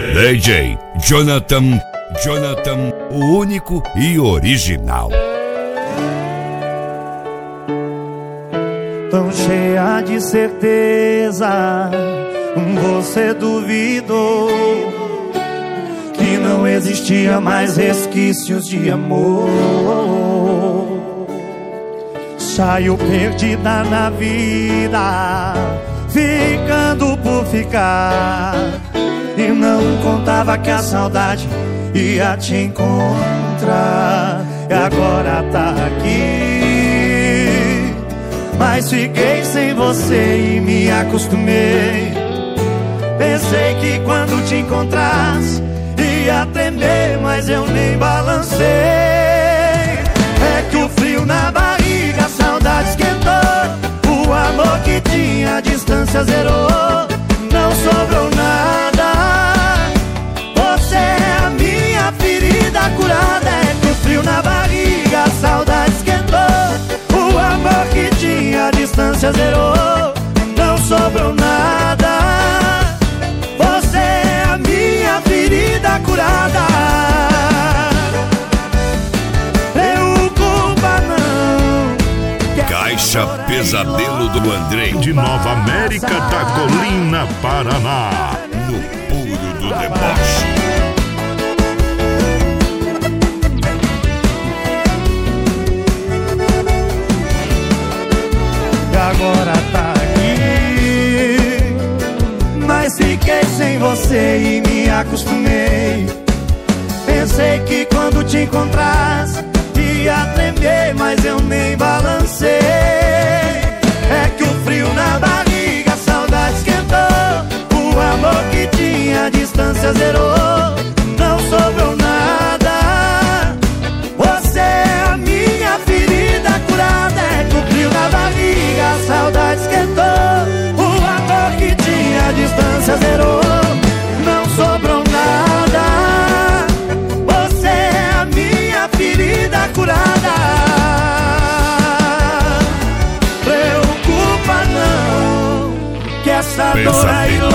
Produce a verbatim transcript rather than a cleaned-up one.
D J Jonathan, Jonathan, o único e original. Tão cheia de certeza, você duvidou que não existia mais resquícios de amor. Saiu perdida na vida, ficando por ficar, e não contava que a saudade ia te encontrar. E agora tá aqui, mas fiquei sem você e me acostumei. Pensei que quando te encontrasse ia tremer, mas eu nem balancei. É que o frio na barriga, a saudade esquentou. O amor que tinha, a distância zerou. Não sobrou nada. Você é a minha ferida curada. É que o frio na barriga, a saudade esquentou. O amor que tinha, a distância zerou. Não sobrou nada. Você é a minha ferida curada. Preocupa não. Caixa Pesadelo do Andrei, de Nova América da Colina, Paraná, no puro do deboche. E agora tá aqui, mas fiquei sem você e me acostumei. Pensei que quando te encontrasse ia tremer, mas eu nem balancei. É que o frio na barriga, a saudade esquentou. O amor que tinha, a distância zerou. Não sobrou nada. Você é a minha ferida curada. É que o frio na barriga, a saudade esquentou. O amor que tinha, a distância zerou. Não sobrou nada. Você é a minha ferida curada. Preocupa não, que essa dor aí